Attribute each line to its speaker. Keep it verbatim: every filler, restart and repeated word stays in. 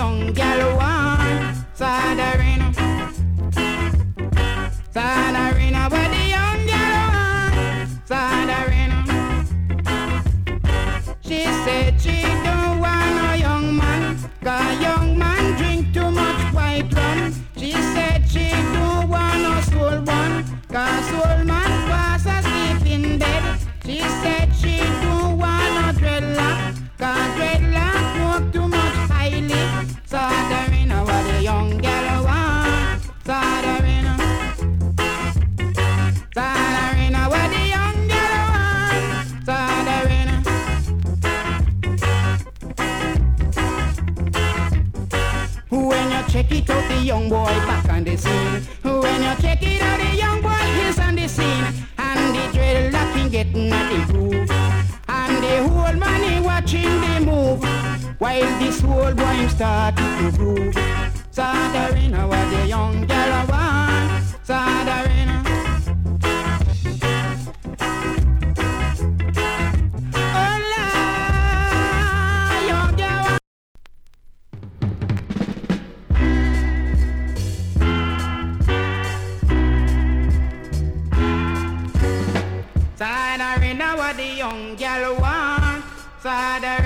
Speaker 1: young gal want. Sadarina, Sadarina, what the young gal want. Sadarina. She said she don't want a young man, 'cause young man drink too much white rum. She said she don't want a soul one, 'cause soul man fast asleep in bed. She said she don't want a dreadlock, 'cause dreadlock smoke too much highly. Sadarina, what the young girl want. Sadarina, Sadarina, what the young girl want. Sadarina. When you check it out, the young boy back on the scene. When you check it out, the young boy is on the scene. And the dreadlock can get at the groove. And the whole man he watching the move, while this whole boy him start to groove. Sadarina, what the young girl want. Sadarina. Sadarina, what the young gal want. Sadarina.